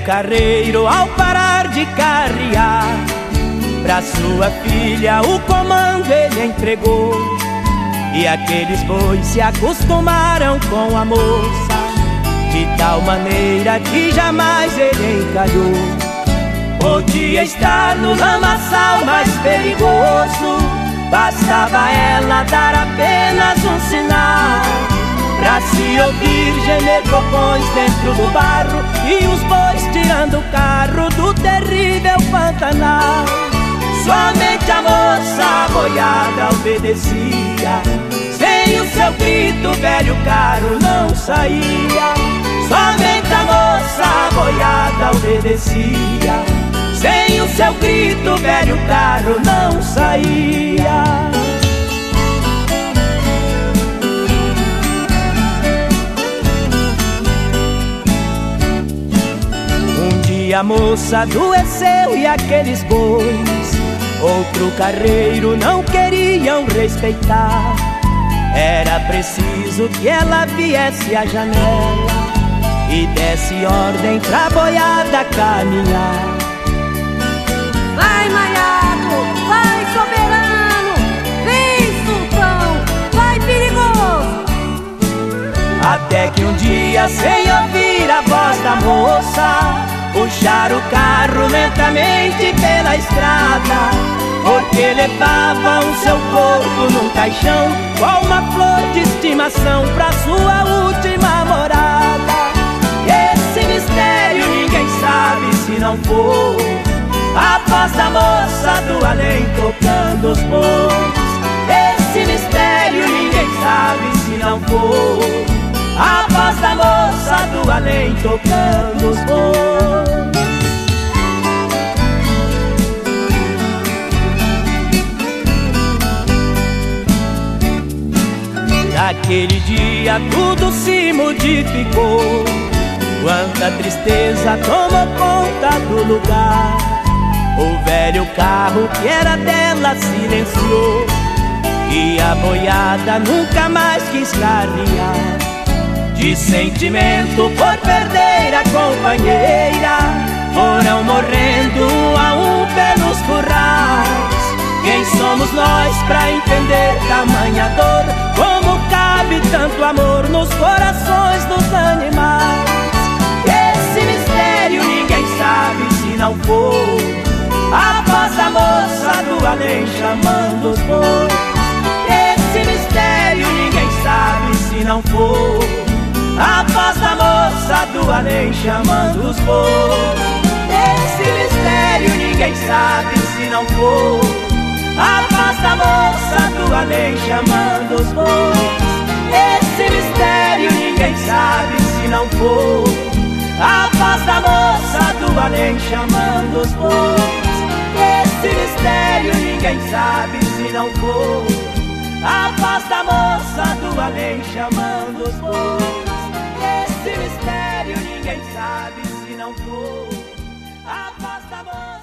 carreiro, ao parar de carrear, pra sua filha o comando ele entregou. E aqueles bois se acostumaram com a moça, de tal maneira que jamais ele encalhou. Podia estar no lamaçal mais perigoso, bastava ela dar apenas um sinal, pra se ouvir gemer copões dentro do barro e os bois tirando o carro do terrível Pantanal. Somente a moça boiada obedecia, sem o seu grito o velho carro não saía. Somente a moça boiada obedecia, sem o seu grito o velho carro não saía. Um dia a moça adoeceu e aqueles bois outro carreiro não queriam respeitar. Era preciso que ela viesse à janela e desse ordem pra boiada caminhar. Vai, Maiado, vai, soberano, vem, sultão, vai, perigoso. Até que um dia, sem ouvir a voz da moça, puxaram o carro lentamente pela estrada, porque levavam seu corpo num caixão, qual uma flor de estimação pra sua última morada. E esse mistério ninguém sabe se não for a voz da moça do além tocando os bois. Esse mistério ninguém sabe se não for a voz da moça do além tocando os bois. Naquele dia tudo se modificou, quanta tristeza tomou conta do lugar. O velho carro que era dela silenciou, e a boiada nunca mais quis carrear. De sentimento por perder a companheira, foram morrendo um a um pelos currais. Quem somos nós pra entender tamanha dor? Como cabe tanto amor nos corações dos animais? Esse mistério ninguém sabe se não for a voz da moça do além chamando os bois. Esse mistério ninguém sabe se não for a voz da moça do além chamando os bois. Esse mistério ninguém sabe se não for a voz da moça do além chamando os bois. Esse mistério ninguém sabe se não for a voz da moça do além chamando os bois. Esse mistério ninguém sabe se não for a voz da moça do além chamando os bois. Esse mistério ninguém sabe se não for a voz da moça.